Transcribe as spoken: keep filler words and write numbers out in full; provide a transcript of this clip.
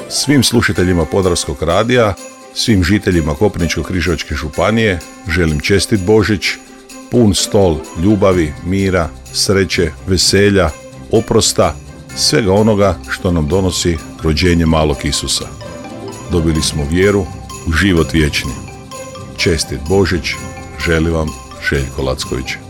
Svim slušateljima Podravskog radija, svim žiteljima Koprivničko-križevačke županije želim čestit Božić, pun stol ljubavi, mira, sreće, veselja, oprosta, svega onoga što nam donosi rođenje malog Isusa. Dobili smo vjeru u život vječni. Čestit Božić, želi vam Željko Lacković.